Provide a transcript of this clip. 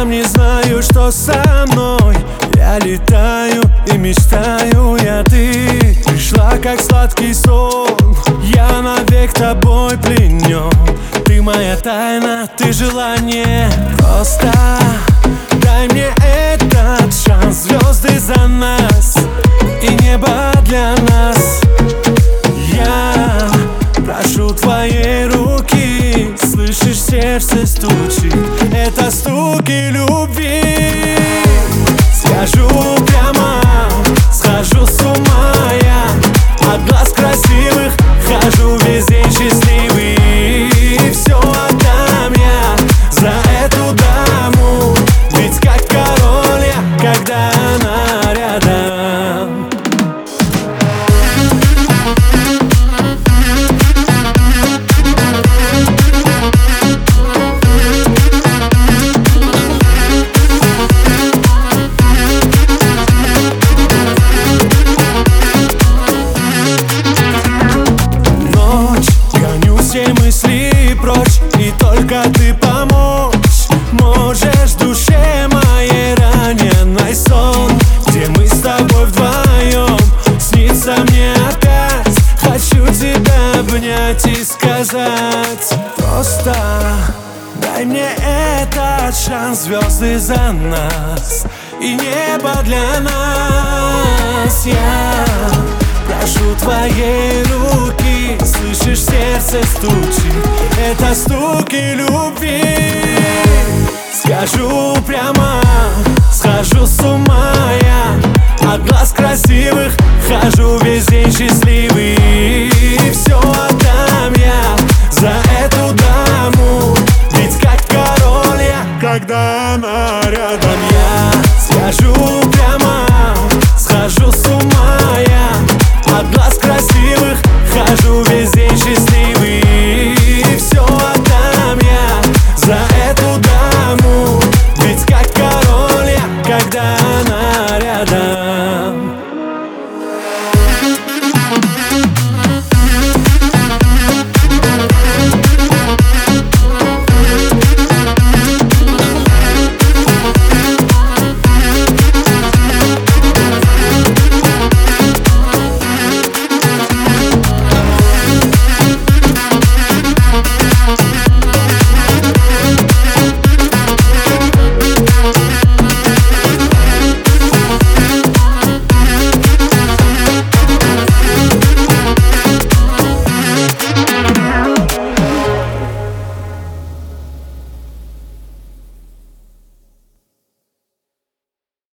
сам не знаю, что со мной. Я летаю и мечтаю, ты пришла как сладкий сон. Я навек тобой пленен. Ты моя тайна, ты желание. Просто дай мне этот шанс. Звезды за нас и небо для нас. Я прошу твоей руки. Слышишь, сердце стучит, это стуки любви. Скажу прямо, схожу с ума я от глаз красивых, хожу весь день счастливый. И все отдам я за эту даму, ведь как король я, когда она рядом. Все мысли прочь, и только ты помочь можешь душе моей раненой сон, где мы с тобой вдвоем. Снится мне опять, хочу тебя обнять и сказать: просто дай мне этот шанс. Звезды за нас и небо для нас. Я прошу твоей руки. Слышишь, сердце стучит, это стуки любви. Скажу прямо, схожу с ума я от глаз красивых, хожу весь